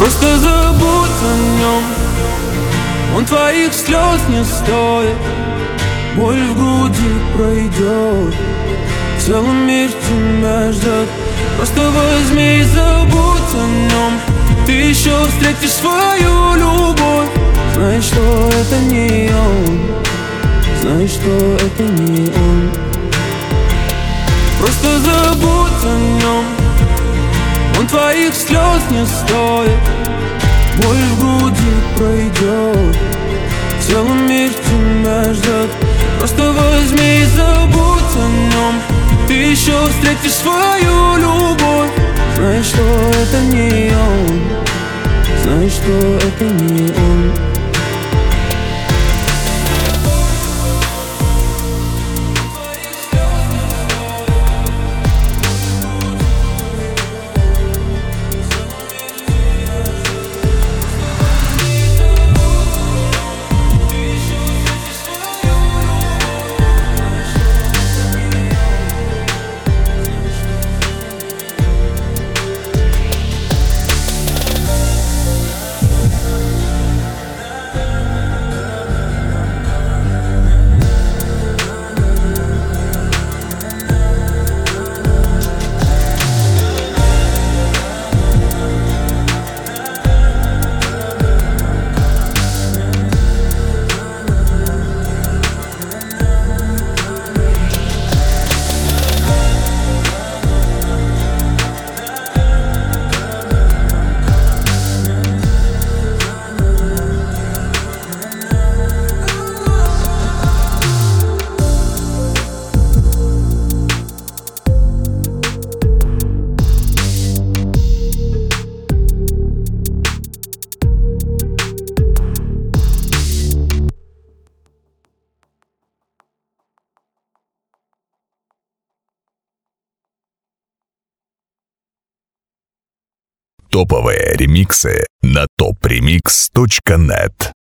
Просто забудь о нем, он твоих слез не стоит. Боль в груди пройдет, целый мир тебя ждет. Просто возьми и забудь о нем. Ты еще встретишь свою любовь. Знай, что это не он, знай, что это не он. Просто забудь о нем, он твоих слез не стоит. Боль в груди пройдет, целый мир тебя ждет. Просто возьми и забудь о нем. Ты еще встретишь свою любовь. Знай, что это не он, знай, что это не он. Топовые ремиксы на topremix.net.